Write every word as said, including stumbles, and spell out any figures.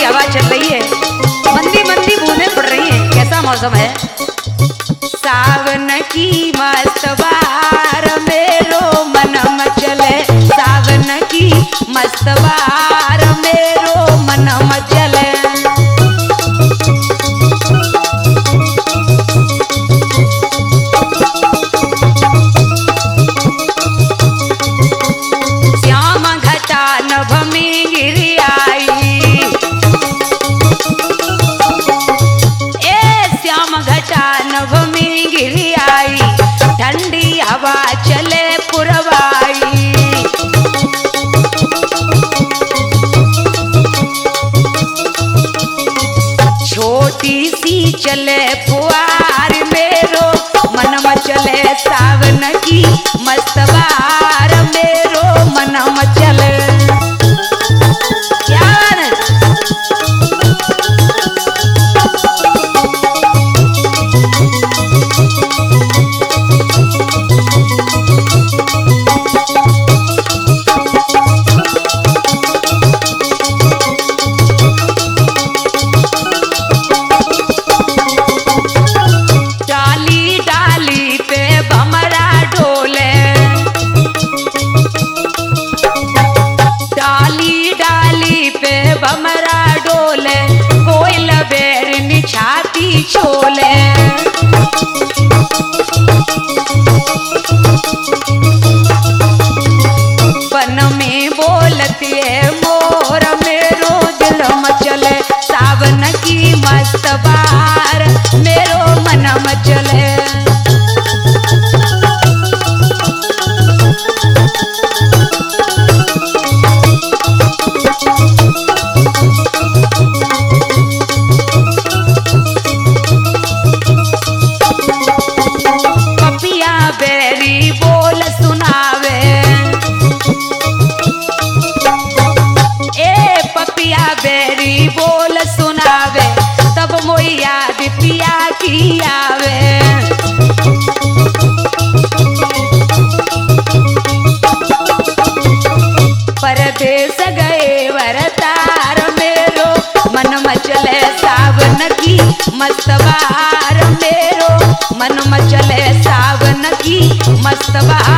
हवा चल रही है, मंदी मंदी बूंदें पड़ रही हैं। कैसा मौसम है? सावन की मस्त बहार मेरो मन मचले, सावन की मस्त बहार मेरो मन मचले। श्याम घटा नभ में गिर आई, ए श्याम घटा नभ में गिर आई, ठंडी हवा चले पुरवाई। छोटी सी चले फुहार मेरो मन मचले, सावन की मस्त बहार मेरो मन मचले। यार डाली डाली पे भमरा डोले, डाली डाली पे भमरा डोले, कोयल बेरनी छाती छोले। वन में बोलती है मोर मेरो दिल मचले, सावन की मस्त बहार मेरो मन मचले। पपिया बेरी बोल सुनावे, ए पपिया बेरी बोल सुनावे, तब मोई याद पिया की आवे। परदेस गए वरतार मेरो मन मचले, सावन की मस्त बहार मेरो मन मचले, सावन की मस्त बहार।